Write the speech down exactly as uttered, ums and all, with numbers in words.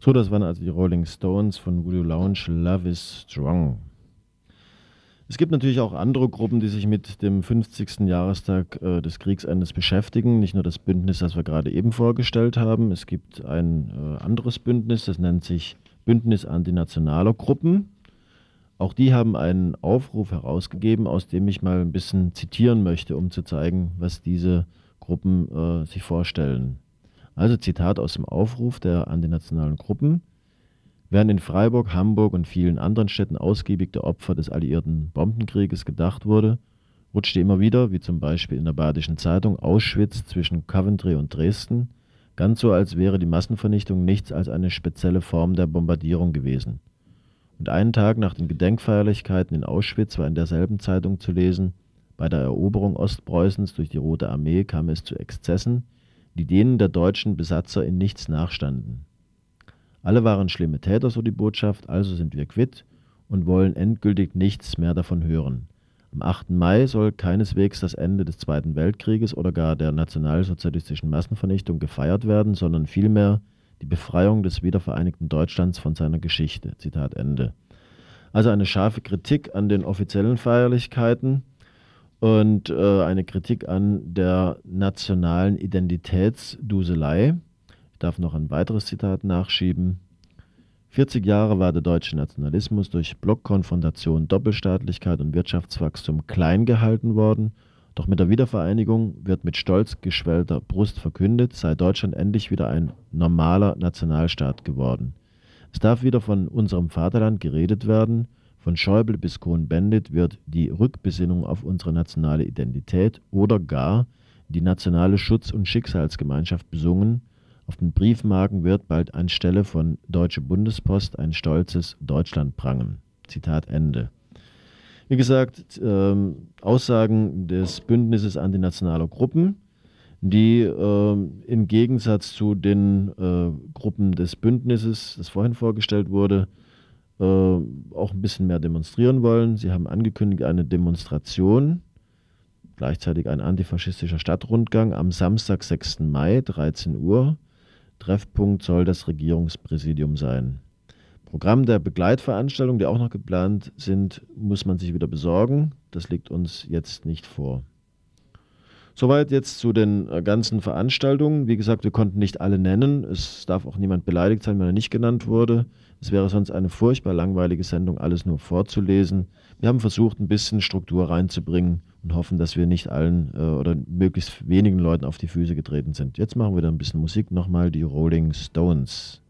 So, das waren also die Rolling Stones von Voodoo Lounge, Love is Strong. Es gibt natürlich auch andere Gruppen, die sich mit dem fünfzigsten Jahrestag äh, des Kriegsendes beschäftigen. Nicht nur das Bündnis, das wir gerade eben vorgestellt haben. Es gibt ein äh, anderes Bündnis, das nennt sich Bündnis Antinationaler Gruppen. Auch die haben einen Aufruf herausgegeben, aus dem ich mal ein bisschen zitieren möchte, um zu zeigen, was diese Gruppen äh, sich vorstellen. Also Zitat aus dem Aufruf der antinationalen Gruppen: Während in Freiburg, Hamburg und vielen anderen Städten ausgiebig der Opfer des alliierten Bombenkrieges gedacht wurde, rutschte immer wieder, wie zum Beispiel in der Badischen Zeitung, Auschwitz zwischen Coventry und Dresden, ganz so, als wäre die Massenvernichtung nichts als eine spezielle Form der Bombardierung gewesen. Und einen Tag nach den Gedenkfeierlichkeiten in Auschwitz war in derselben Zeitung zu lesen: Bei der Eroberung Ostpreußens durch die Rote Armee kam es zu Exzessen, die denen der deutschen Besatzer in nichts nachstanden. Alle waren schlimme Täter, so die Botschaft, also sind wir quitt und wollen endgültig nichts mehr davon hören. Am achten Mai soll keineswegs das Ende des Zweiten Weltkrieges oder gar der nationalsozialistischen Massenvernichtung gefeiert werden, sondern vielmehr die Befreiung des wiedervereinigten Deutschlands von seiner Geschichte. Zitat Ende. Also eine scharfe Kritik an den offiziellen Feierlichkeiten und äh, eine Kritik an der nationalen Identitätsduselei. Ich darf noch ein weiteres Zitat nachschieben. vierzig Jahre war der deutsche Nationalismus durch Blockkonfrontation, Doppelstaatlichkeit und Wirtschaftswachstum klein gehalten worden. Doch mit der Wiedervereinigung wird mit stolz geschwellter Brust verkündet, sei Deutschland endlich wieder ein normaler Nationalstaat geworden. Es darf wieder von unserem Vaterland geredet werden. Von Schäuble bis Cohn-Bendit wird die Rückbesinnung auf unsere nationale Identität oder gar die nationale Schutz- und Schicksalsgemeinschaft besungen. Auf den Briefmarken wird bald anstelle von Deutsche Bundespost ein stolzes Deutschland prangen. Zitat Ende. Wie gesagt, ähm, Aussagen des Bündnisses antinationaler Gruppen, die äh, im Gegensatz zu den äh, Gruppen des Bündnisses, das vorhin vorgestellt wurde, äh, auch ein bisschen mehr demonstrieren wollen. Sie haben angekündigt eine Demonstration, gleichzeitig ein antifaschistischer Stadtrundgang am Samstag, sechsten Mai, dreizehn Uhr. Treffpunkt soll das Regierungspräsidium sein. Programm der Begleitveranstaltungen, die auch noch geplant sind, muss man sich wieder besorgen. Das liegt uns jetzt nicht vor. Soweit jetzt zu den ganzen Veranstaltungen. Wie gesagt, wir konnten nicht alle nennen. Es darf auch niemand beleidigt sein, wenn er nicht genannt wurde. Es wäre sonst eine furchtbar langweilige Sendung, alles nur vorzulesen. Wir haben versucht, ein bisschen Struktur reinzubringen und hoffen, dass wir nicht allen äh, oder möglichst wenigen Leuten auf die Füße getreten sind. Jetzt machen wir dann ein bisschen Musik. Nochmal die Rolling Stones.